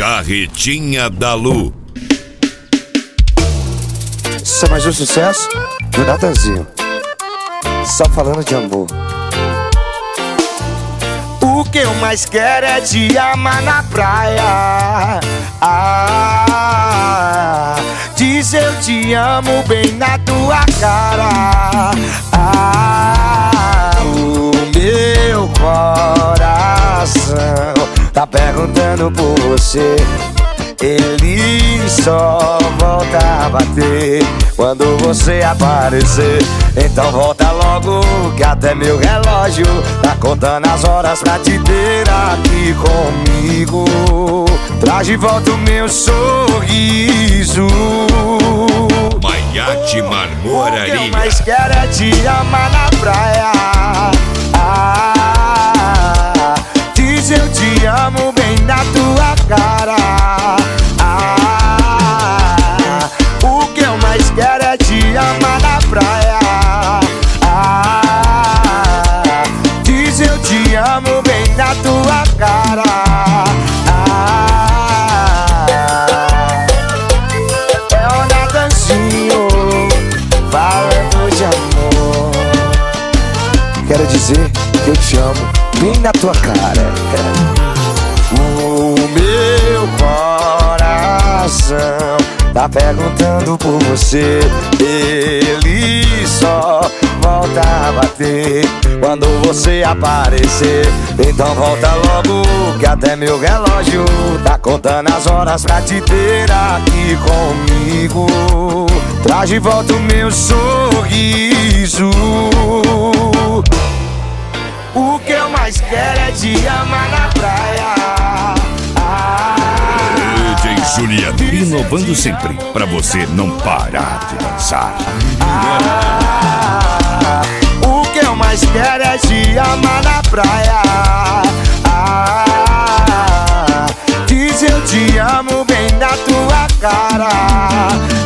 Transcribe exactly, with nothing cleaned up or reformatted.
Carretinha da Lu. Isso é mais um sucesso do Natanzinho. Só falando de amor. O que eu mais quero é te amar na praia. Ah, diz eu te amo bem na tua cara. Ah, o meu coração tá perguntando por você. Ele só volta a bater quando você aparecer. Então volta logo que até meu relógio tá contando as horas pra te ter aqui comigo. Traz de volta o meu sorriso. Maiate Marmoraria. O que eu mais quero é te amar na praia. Ah, diz eu te amo bem na tua cara. Ah, o que eu mais quero é te amar na praia. Ah, diz eu te amo bem na tua cara. Ah, é o Natanzinho falando de amor. Quero dizer que eu te amo bem na tua cara. O meu coração tá perguntando por você. Ele só volta a bater quando você aparecer. Então volta logo que até meu relógio tá contando as horas pra te ter aqui comigo. Traz de volta o meu sorriso. O que eu mais quero é te amar na praia. D J Juliano, inovando sempre pra você não parar de dançar. Ah, o que eu mais quero é te amar na praia. Ah, diz eu te amo bem na tua cara.